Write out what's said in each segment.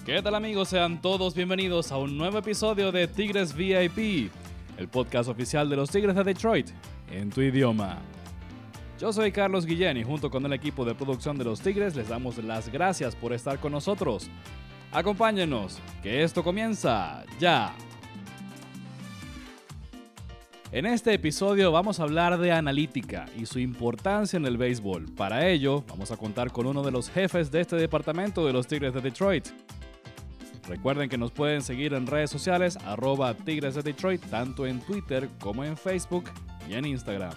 ¿Qué tal, amigos? Sean todos bienvenidos a un nuevo episodio de Tigres VIP, el podcast oficial de los Tigres de Detroit, en tu idioma. Yo soy Carlos Guillén y junto con el equipo de producción de los Tigres les damos las gracias por estar con nosotros. Acompáñenos, que esto comienza ya. En este episodio vamos a hablar de analítica y su importancia en el béisbol. Para ello, vamos a contar con uno de los jefes de este departamento de los Tigres de Detroit. Recuerden que nos pueden seguir en redes sociales @Tigres de Detroit, tanto en Twitter como en Facebook y en Instagram.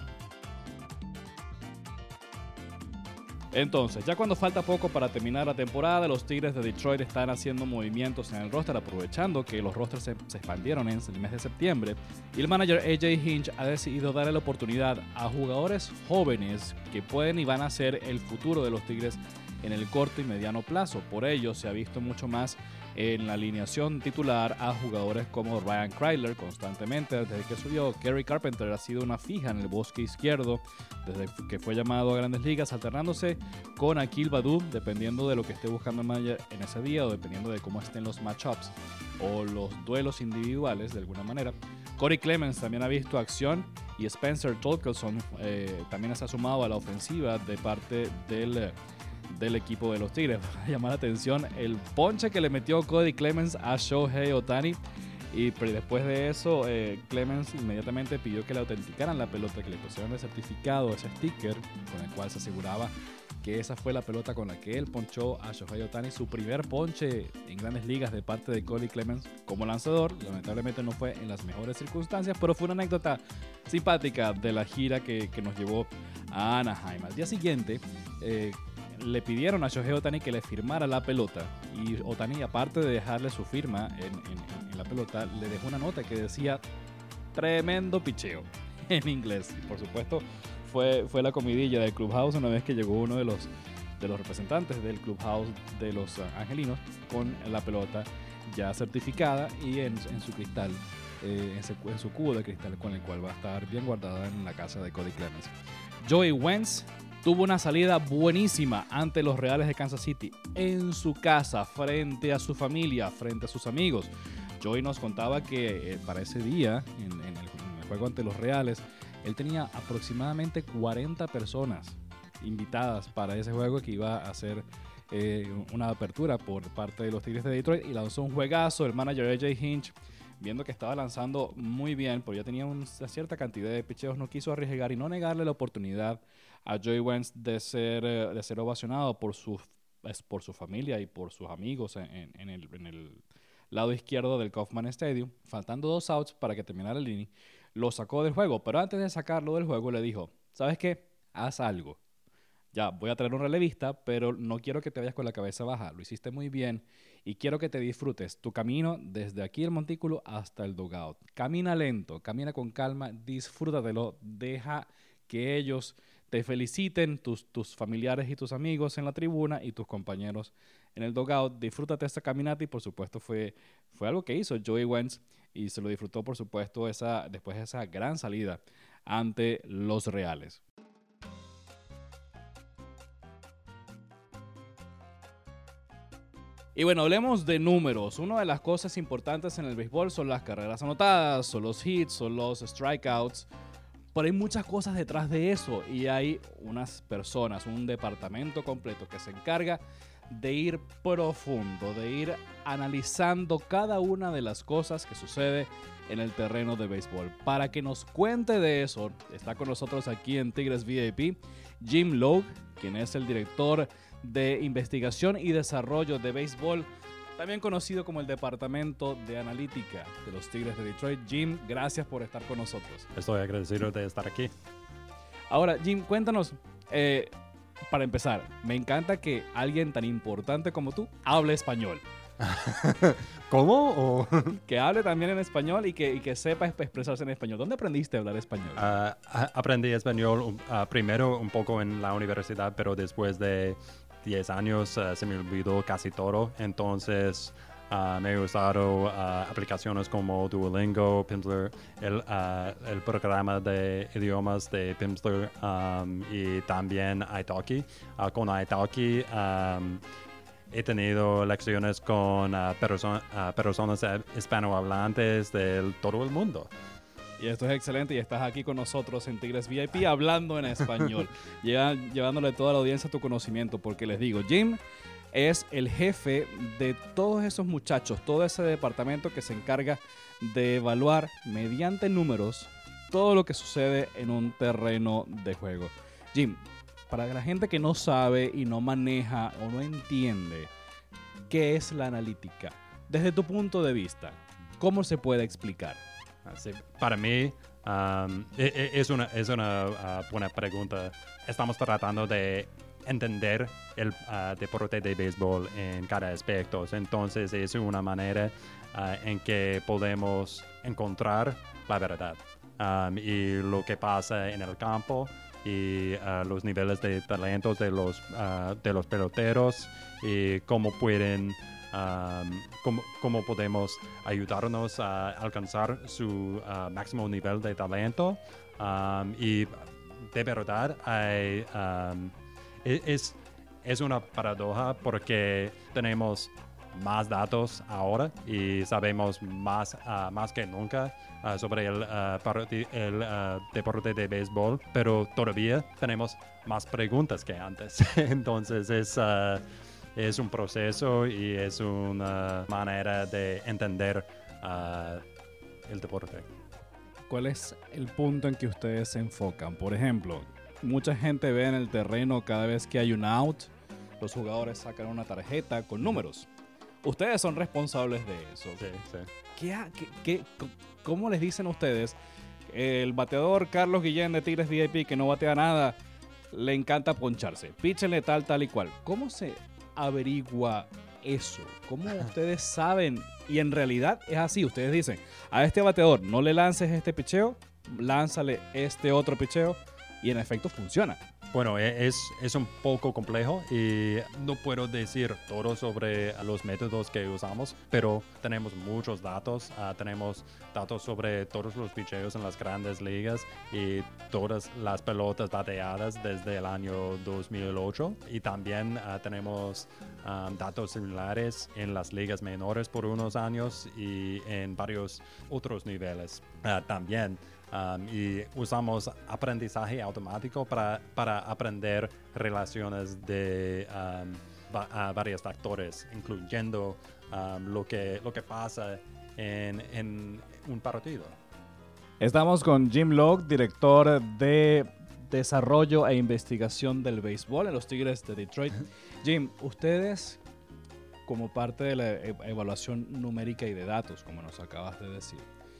Entonces, ya cuando falta poco para terminar la temporada, los Tigres de Detroit están haciendo movimientos en el roster, aprovechando que los rosters se expandieron en el mes de septiembre, y el manager AJ Hinch ha decidido darle la oportunidad a jugadores jóvenes que pueden y van a ser el futuro de los Tigres en el corto y mediano plazo. Por ello, se ha visto mucho más en la alineación titular a jugadores como Ryan Kreidler constantemente desde que subió. Gary Carpenter ha sido una fija en el bosque izquierdo desde que fue llamado a Grandes Ligas, alternándose con Akil Baddoo dependiendo de lo que esté buscando el manager en ese día o dependiendo de cómo estén los matchups o los duelos individuales de alguna manera. Corey Clemens también ha visto acción y Spencer Torkelson también se ha sumado a la ofensiva de parte del equipo de los Tigres. Para llamar la atención el ponche que le metió Cody Clemens a Shohei Ohtani, y después de eso Clemens inmediatamente pidió que le autenticaran la pelota, que le pusieran el certificado, ese sticker con el cual se aseguraba que esa fue la pelota con la que él ponchó a Shohei Ohtani, su primer ponche en Grandes Ligas de parte de Cody Clemens como lanzador. Lamentablemente no fue en las mejores circunstancias, pero fue una anécdota simpática de la gira que nos llevó a Anaheim. Al día siguiente le pidieron a Shohei Ohtani que le firmara la pelota, y Ohtani, aparte de dejarle su firma en la pelota, le dejó una nota que decía tremendo picheo en inglés. Y por supuesto fue la comidilla del clubhouse una vez que llegó uno de los representantes del clubhouse de los angelinos con la pelota ya certificada y en su cristal, en su cubo de cristal, con el cual va a estar bien guardada en la casa de Cody Clemens. Joey Wentz tuvo una salida buenísima ante los Reales de Kansas City en su casa, frente a su familia, frente a sus amigos. Joey nos contaba que para ese día, en el juego ante los Reales, él tenía aproximadamente 40 personas invitadas para ese juego, que iba a ser una apertura por parte de los Tigres de Detroit, y lanzó un juegazo. El manager AJ Hinch, viendo que estaba lanzando muy bien, pero ya tenía una cierta cantidad de picheos, no quiso arriesgar y no negarle la oportunidad a Joey Wentz de ser ovacionado por su familia y por sus amigos en el lado izquierdo del Kauffman Stadium. Faltando 2 outs para que terminara el inning, lo sacó del juego, pero antes de sacarlo del juego le dijo: ¿sabes qué? Haz algo. Ya, voy a traer un relevista, pero no quiero que te vayas con la cabeza baja. Lo hiciste muy bien y quiero que te disfrutes tu camino desde aquí el montículo hasta el dugout. Camina lento, camina con calma, disfrútatelo, deja que ellos te feliciten, tus familiares y tus amigos en la tribuna y tus compañeros en el dugout. Disfrútate esta caminata, y por supuesto fue algo que hizo Joey Wentz, y se lo disfrutó por supuesto después de esa gran salida ante los Reales. Y bueno, hablemos de números. Una de las cosas importantes en el béisbol son las carreras anotadas, son los hits, son los strikeouts. Pero hay muchas cosas detrás de eso, y hay unas personas, un departamento completo que se encarga de ir profundo, de ir analizando cada una de las cosas que sucede en el terreno de béisbol. Para que nos cuente de eso, está con nosotros aquí en Tigres VIP Jim Logue, quien es el director de investigación y desarrollo de béisbol, también conocido como el Departamento de Analítica de los Tigres de Detroit. Jim, gracias por estar con nosotros. Estoy agradecido de estar aquí. Ahora, Jim, cuéntanos, para empezar, me encanta que alguien tan importante como tú hable español. ¿Cómo? Que hable también en español y que sepa expresarse en español. ¿Dónde aprendiste a hablar español? Aprendí español primero un poco en la universidad, pero después de 10 años se me olvidó casi todo. Entonces me he usado aplicaciones como Duolingo, Pimsleur, el programa de idiomas de Pimsleur, y también Italki. Con Italki he tenido lecciones con personas hispanohablantes de todo el mundo. Y esto es excelente y estás aquí con nosotros en Tigres VIP hablando en español, llevándole a toda la audiencia tu conocimiento, porque les digo, Jim es el jefe de todos esos muchachos, todo ese departamento que se encarga de evaluar mediante números todo lo que sucede en un terreno de juego. Jim, para la gente que no sabe y no maneja o no entiende qué es la analítica, desde tu punto de vista, ¿cómo se puede explicar? Sí, para mí es una buena pregunta. Estamos tratando de entender el deporte de béisbol en cada aspecto. Entonces es una manera en que podemos encontrar la verdad y lo que pasa en el campo y los niveles de talentos de los peloteros y cómo pueden cómo podemos ayudarnos a alcanzar su máximo nivel de talento. Y de verdad es una paradoja porque tenemos más datos ahora y sabemos más que nunca sobre el deporte de béisbol, pero todavía tenemos más preguntas que antes. Entonces es un proceso y es una manera de entender el deporte. ¿Cuál es el punto en que ustedes se enfocan? Por ejemplo, mucha gente ve en el terreno cada vez que hay un out, los jugadores sacan una tarjeta con números. Ustedes son responsables de eso. Sí. ¿Cómo les dicen a ustedes? El bateador Carlos Guillén de Tigres VIP, que no batea nada, le encanta poncharse. Píchenle tal y cual. ¿Cómo se averigua eso? ¿Cómo ustedes saben? Y en realidad es así. Ustedes dicen, a este bateador no le lances este picheo, lánzale este otro picheo, y en efecto funciona. Bueno, es un poco complejo y no puedo decir todo sobre los métodos que usamos, pero tenemos muchos datos. Tenemos datos sobre todos los picheos en las grandes ligas y todas las pelotas bateadas desde el año 2008. Y también tenemos datos similares en las ligas menores por unos años y en varios otros niveles también. Y usamos aprendizaje automático para aprender relaciones de varios factores, incluyendo lo que pasa en un partido. Estamos con Jim Logue, director de Desarrollo e Investigación del Béisbol en los Tigres de Detroit. Jim, ustedes, como parte de la evaluación numérica y de datos, como nos acabas de decir,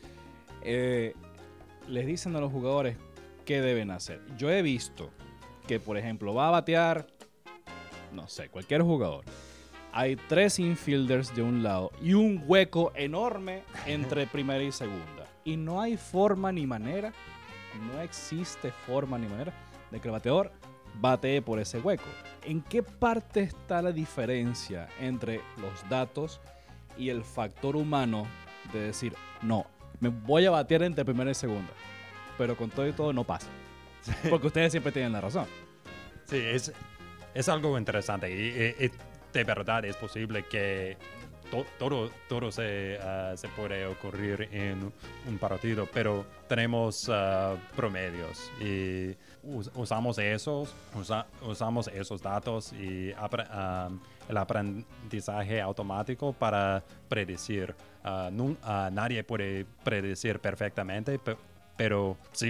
les dicen a los jugadores qué deben hacer. Yo he visto que, por ejemplo, va a batear, no sé, cualquier jugador. Hay 3 infielders de un lado y un hueco enorme entre primera y segunda. Y no hay forma ni manera, no existe forma ni manera de que el bateador batee por ese hueco. ¿En qué parte está la diferencia entre los datos y el factor humano de decir, no, me voy a batear entre primera y segunda, pero con todo y todo no pasa? Porque ustedes siempre tienen la razón. Sí, es algo interesante y de verdad es posible que todo se puede ocurrir en un partido, pero tenemos promedios y usamos esos datos y el aprendizaje automático para predecir. Nadie puede predecir perfectamente, pero sí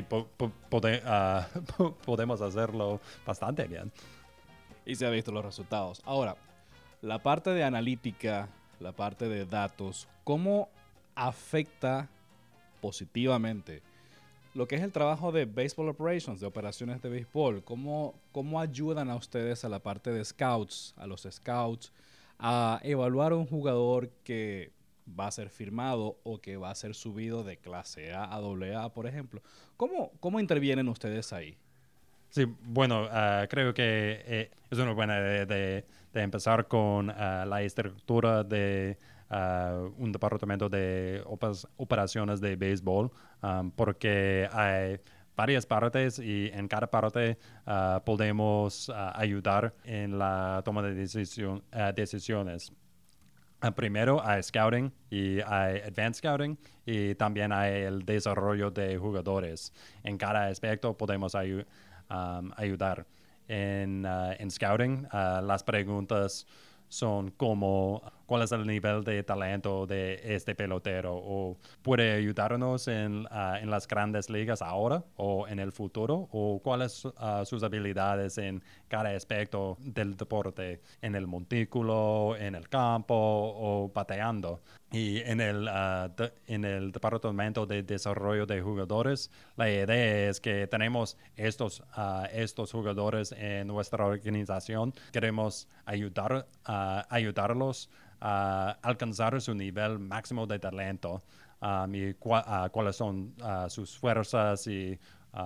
podemos hacerlo bastante bien. Y se han visto los resultados. Ahora, la parte de analítica, la parte de datos, ¿cómo afecta positivamente lo que es el trabajo de Baseball Operations, de operaciones de béisbol? ¿Cómo ayudan a ustedes a la parte de scouts, a los scouts, a evaluar a un jugador que va a ser firmado o que va a ser subido de clase A a AA, por ejemplo? ¿Cómo intervienen ustedes ahí? Sí, bueno, creo que es una buena idea de empezar con la estructura de un departamento de operaciones de béisbol, porque hay varias partes y en cada parte podemos ayudar en la toma de decisiones. Primero hay scouting y hay advanced scouting y también hay el desarrollo de jugadores. En cada aspecto podemos ayudar. En scouting, las preguntas son como cuál es el nivel de talento de este pelotero o puede ayudarnos en las grandes ligas ahora o en el futuro o cuáles sus habilidades en cada aspecto del deporte, en el montículo, en el campo o bateando. Y en el departamento de desarrollo de jugadores, la idea es que tenemos estos jugadores en nuestra organización. Queremos ayudarlos a alcanzar su nivel máximo de talento y cuáles son sus fuerzas y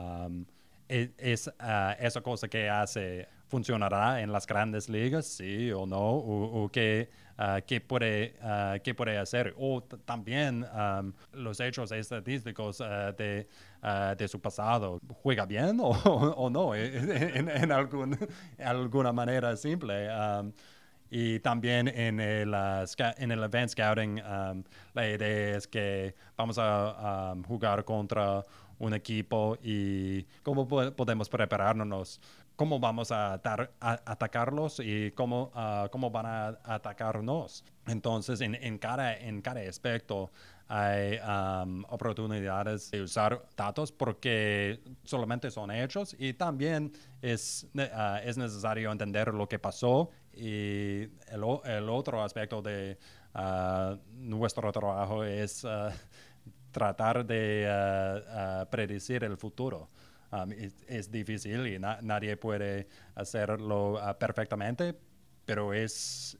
esa cosa que hace funcionará en las grandes ligas, sí o no, o qué puede hacer. O también los hechos estadísticos de su pasado. ¿Juega bien o no? En alguna manera simple. Y también en el Advanced Scouting, la idea es que vamos a jugar contra un equipo y cómo podemos prepararnos, cómo vamos a atacarlos y cómo van a atacarnos. Entonces, en cada aspecto hay oportunidades de usar datos porque solamente son hechos y también es necesario entender lo que pasó y el otro aspecto de nuestro trabajo es tratar de predecir el futuro. Es difícil y nadie puede hacerlo perfectamente, pero es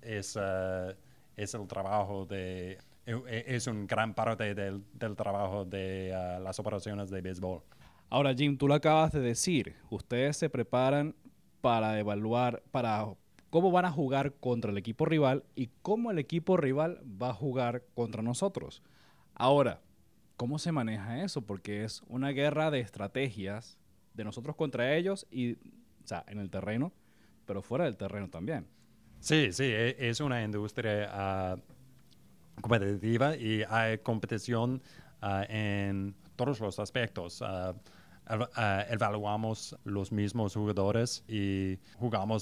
el trabajo es una gran parte del trabajo de las operaciones de béisbol. Ahora, Jim, tú lo acabas de decir. Ustedes se preparan para evaluar, para cómo van a jugar contra el equipo rival y cómo el equipo rival va a jugar contra nosotros. Ahora, ¿cómo se maneja eso? Porque es una guerra de estrategias de nosotros contra ellos y, o sea, en el terreno, pero fuera del terreno también. Sí, es una industria competitiva y hay competición en todos los aspectos. Evaluamos los mismos jugadores y jugamos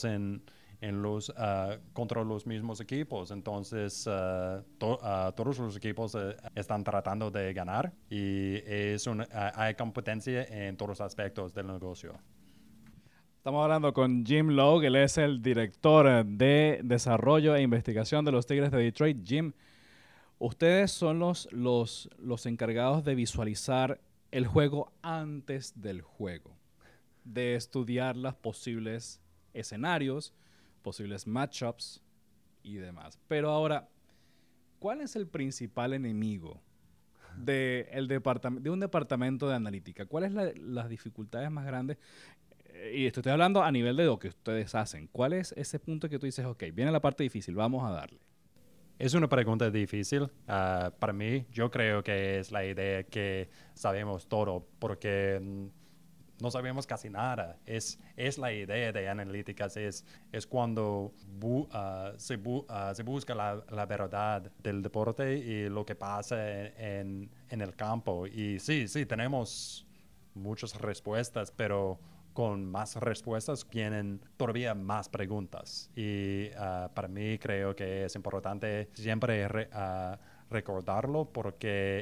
contra los mismos equipos. Entonces, todos los equipos están tratando de ganar y hay competencia en todos los aspectos del negocio. Estamos hablando con Jim Logue, él es el director de desarrollo e investigación de los Tigres de Detroit. Jim, ustedes son los encargados de visualizar el juego antes del juego, de estudiar los posibles escenarios, posibles matchups y demás. Pero ahora, ¿cuál es el principal enemigo de un departamento de analítica? ¿Cuáles son las dificultades más grandes? Y esto estoy hablando a nivel de lo que ustedes hacen. ¿Cuál es ese punto que tú dices, ok, viene la parte difícil, vamos a darle? Es una pregunta difícil. Para mí, yo creo que es la idea que sabemos todo, porque no sabemos casi nada. Es la idea de analíticas, es cuando se busca la verdad del deporte y lo que pasa en el campo. Y sí, tenemos muchas respuestas, pero con más respuestas vienen todavía más preguntas. Y para mí creo que es importante siempre recordarlo porque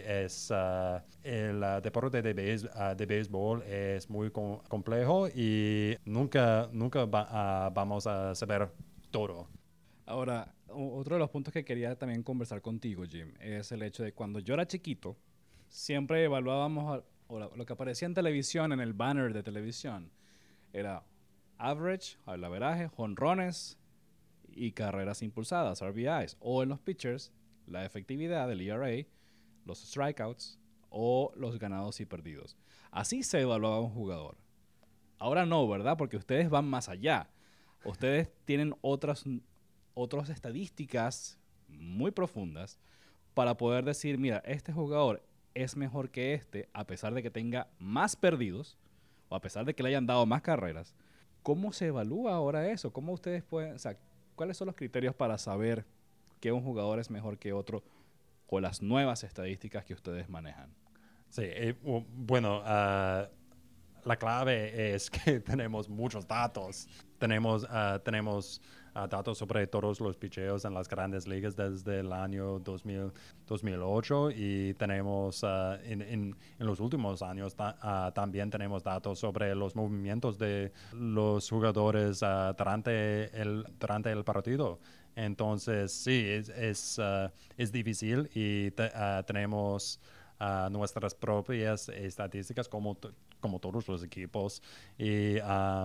el deporte de béisbol es muy complejo y nunca vamos a saber todo. Ahora, otro de los puntos que quería también conversar contigo, Jim, es el hecho de cuando yo era chiquito, siempre evaluábamos lo que aparecía en televisión, en el banner de televisión. Era average, el averaje, jonrones y carreras impulsadas, RBIs. O en los pitchers, la efectividad del ERA, los strikeouts o los ganados y perdidos. Así se evaluaba un jugador. Ahora no, ¿verdad? Porque ustedes van más allá. Ustedes tienen otras estadísticas muy profundas para poder decir, mira, este jugador es mejor que este a pesar de que tenga más perdidos a pesar de que le hayan dado más carreras, ¿cómo se evalúa ahora eso? ¿Cómo ustedes pueden, o sea, cuáles son los criterios para saber que un jugador es mejor que otro con las nuevas estadísticas que ustedes manejan? Sí, bueno, la clave es que tenemos muchos datos. Tenemos datos sobre todos los picheos en las grandes ligas desde el año 2008 y tenemos en los últimos años también tenemos datos sobre los movimientos de los jugadores durante el partido. Entonces, sí, es difícil y tenemos nuestras propias estadísticas como todos los equipos y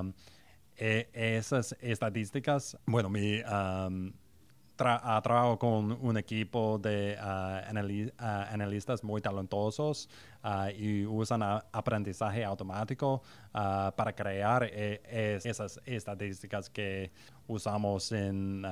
esas estadísticas, bueno, trabajo con un equipo de analistas muy talentosos y usan aprendizaje automático para crear esas estadísticas que usamos en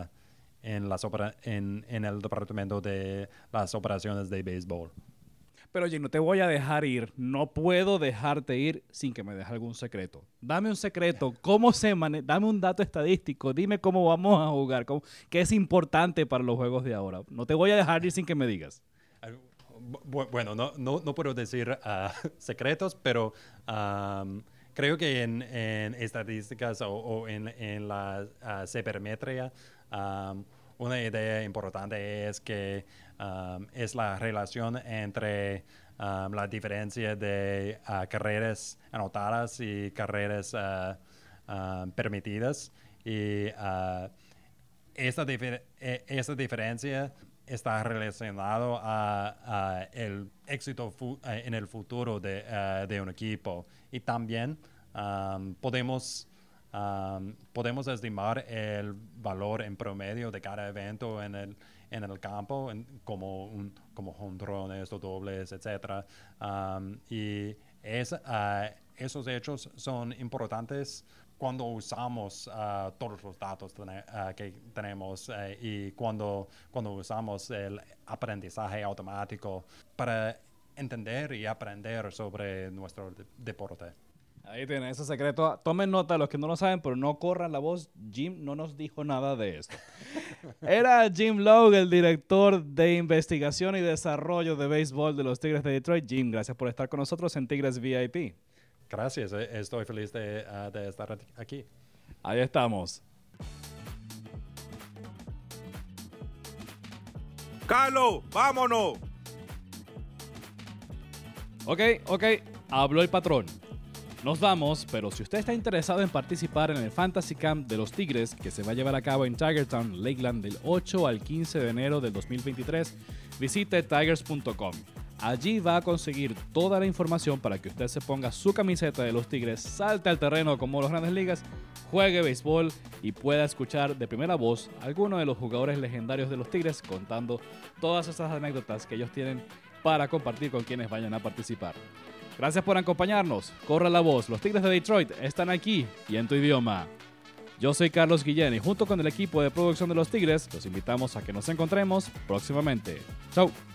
el departamento de las operaciones de béisbol. Pero oye, no te voy a dejar ir, no puedo dejarte ir sin que me dejes algún secreto. Dame un secreto, dame un dato estadístico, dime cómo vamos a jugar, qué es importante para los juegos de ahora. No te voy a dejar ir sin que me digas. Bueno, no puedo decir secretos, pero creo que en estadísticas o en la sabermetría, una idea importante es que es la relación entre la diferencia de carreras anotadas y carreras permitidas. Y esta diferencia está relacionado a el éxito en el futuro de un equipo. Y también podemos estimar el valor en promedio de cada evento en el campo, como jonrones o dobles, etc. Y esos hechos son importantes cuando usamos todos los datos que tenemos y cuando usamos el aprendizaje automático para entender y aprender sobre nuestro deporte. Ahí tienen ese secreto. Tomen nota los que no lo saben, pero no corran la voz. Jim no nos dijo nada de esto. Era Jim Logue, el director de investigación y desarrollo de béisbol de los Tigres de Detroit. Jim, gracias por estar con nosotros en Tigres VIP. Gracias, estoy feliz de estar aquí. Ahí estamos. Carlos, vámonos. Ok, habló el patrón. Nos vamos, pero si usted está interesado en participar en el Fantasy Camp de los Tigres, que se va a llevar a cabo en Tigertown, Lakeland, del 8 al 15 de enero del 2023, visite tigers.com. Allí va a conseguir toda la información para que usted se ponga su camiseta de los Tigres, salte al terreno como las Grandes Ligas, juegue béisbol y pueda escuchar de primera voz a algunos de los jugadores legendarios de los Tigres contando todas esas anécdotas que ellos tienen para compartir con quienes vayan a participar. Gracias por acompañarnos. Corra la voz. Los Tigres de Detroit están aquí y en tu idioma. Yo soy Carlos Guillén y junto con el equipo de producción de los Tigres los invitamos a que nos encontremos próximamente. Chau.